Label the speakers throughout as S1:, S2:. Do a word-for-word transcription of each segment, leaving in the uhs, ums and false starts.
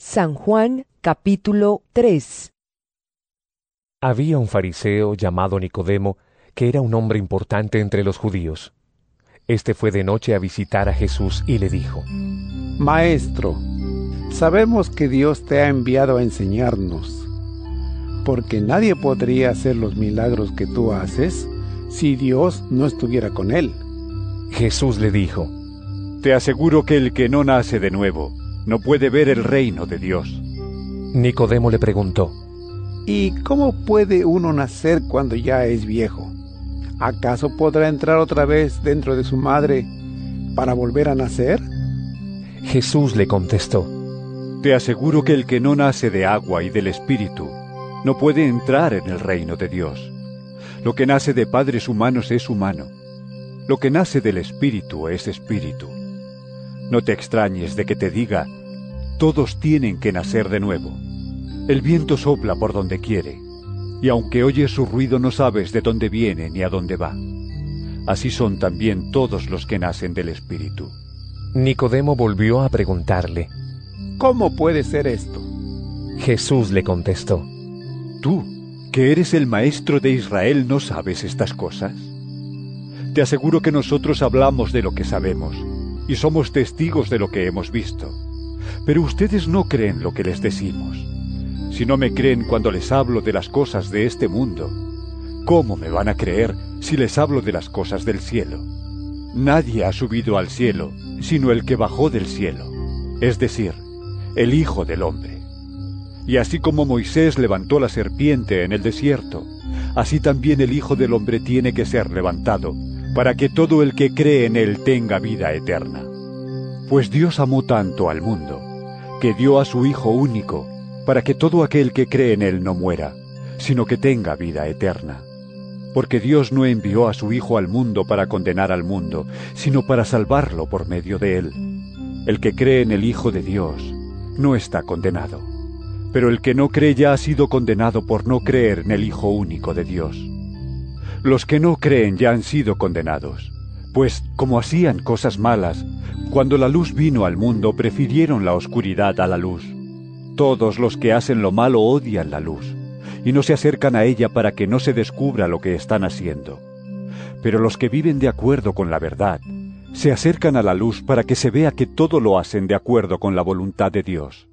S1: San Juan capítulo tres.
S2: Había un fariseo llamado Nicodemo, que era un hombre importante entre los judíos. Este fue de noche a visitar a Jesús y le dijo:
S3: Maestro, sabemos que Dios te ha enviado a enseñarnos, porque nadie podría hacer los milagros que tú haces si Dios no estuviera con él.
S2: Jesús le dijo:
S4: Te aseguro que el que no nace de nuevo no puede ver el reino de Dios.
S2: Nicodemo le preguntó:
S3: ¿Y cómo puede uno nacer cuando ya es viejo? ¿Acaso podrá entrar otra vez dentro de su madre para volver a nacer?
S2: Jesús le contestó:
S4: Te aseguro que el que no nace de agua y del Espíritu no puede entrar en el reino de Dios. Lo que nace de padres humanos es humano. Lo que nace del Espíritu es espíritu. No te extrañes de que te diga: todos tienen que nacer de nuevo. El viento sopla por donde quiere, y aunque oyes su ruido no sabes de dónde viene ni a dónde va. Así son también todos los que nacen del Espíritu.
S2: Nicodemo volvió a preguntarle:
S3: ¿Cómo puede ser esto?
S2: Jesús le contestó:
S4: Tú, que eres el maestro de Israel, ¿no sabes estas cosas? Te aseguro que nosotros hablamos de lo que sabemos, y somos testigos de lo que hemos visto. Pero ustedes no creen lo que les decimos. Si no me creen cuando les hablo de las cosas de este mundo, ¿cómo me van a creer si les hablo de las cosas del cielo? Nadie ha subido al cielo, sino el que bajó del cielo, es decir, el Hijo del Hombre. Y así como Moisés levantó la serpiente en el desierto, así también el Hijo del Hombre tiene que ser levantado, para que todo el que cree en él tenga vida eterna. Pues Dios amó tanto al mundo, que dio a su Hijo único, para que todo aquel que cree en él no muera, sino que tenga vida eterna. Porque Dios no envió a su Hijo al mundo para condenar al mundo, sino para salvarlo por medio de él. El que cree en el Hijo de Dios no está condenado, pero el que no cree ya ha sido condenado por no creer en el Hijo único de Dios. Los que no creen ya han sido condenados, pues como hacían cosas malas, cuando la luz vino al mundo prefirieron la oscuridad a la luz. Todos los que hacen lo malo odian la luz, y no se acercan a ella para que no se descubra lo que están haciendo. Pero los que viven de acuerdo con la verdad, se acercan a la luz para que se vea que todo lo hacen de acuerdo con la voluntad de Dios.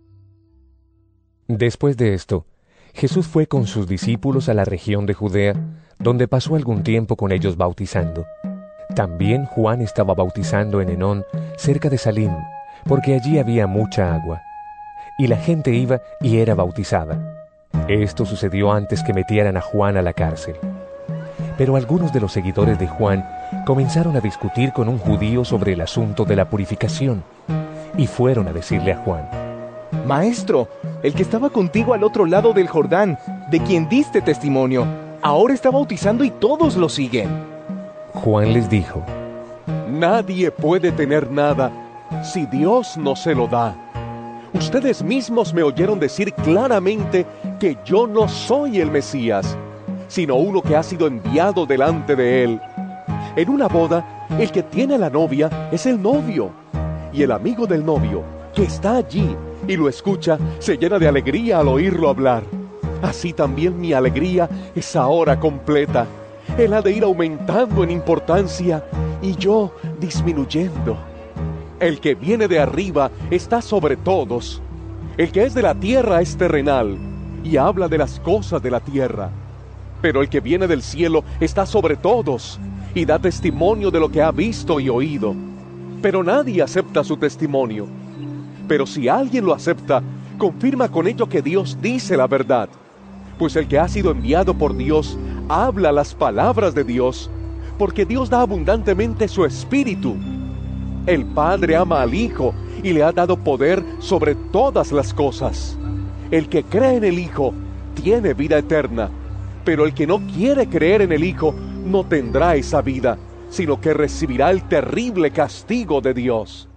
S2: Después de esto, Jesús fue con sus discípulos a la región de Judea, donde pasó algún tiempo con ellos bautizando. También Juan estaba bautizando en Enón, cerca de Salim, porque allí había mucha agua. Y la gente iba y era bautizada. Esto sucedió antes que metieran a Juan a la cárcel. Pero algunos de los seguidores de Juan comenzaron a discutir con un judío sobre el asunto de la purificación, y fueron a decirle a Juan:
S5: Maestro, el que estaba contigo al otro lado del Jordán, de quien diste testimonio, ahora está bautizando y todos lo siguen.
S2: Juan les dijo:
S6: Nadie puede tener nada si Dios no se lo da. Ustedes mismos me oyeron decir claramente que yo no soy el Mesías, sino uno que ha sido enviado delante de él. En una boda, el que tiene a la novia es el novio, y el amigo del novio, que está allí y lo escucha, se llena de alegría al oírlo hablar. Así también mi alegría es ahora completa. Él ha de ir aumentando en importancia y yo disminuyendo. El que viene de arriba está sobre todos. El que es de la tierra es terrenal y habla de las cosas de la tierra. Pero el que viene del cielo está sobre todos y da testimonio de lo que ha visto y oído. Pero nadie acepta su testimonio. Pero si alguien lo acepta, confirma con ello que Dios dice la verdad. Pues el que ha sido enviado por Dios habla las palabras de Dios, porque Dios da abundantemente su Espíritu. El Padre ama al Hijo y le ha dado poder sobre todas las cosas. El que cree en el Hijo tiene vida eterna, pero el que no quiere creer en el Hijo no tendrá esa vida, sino que recibirá el terrible castigo de Dios.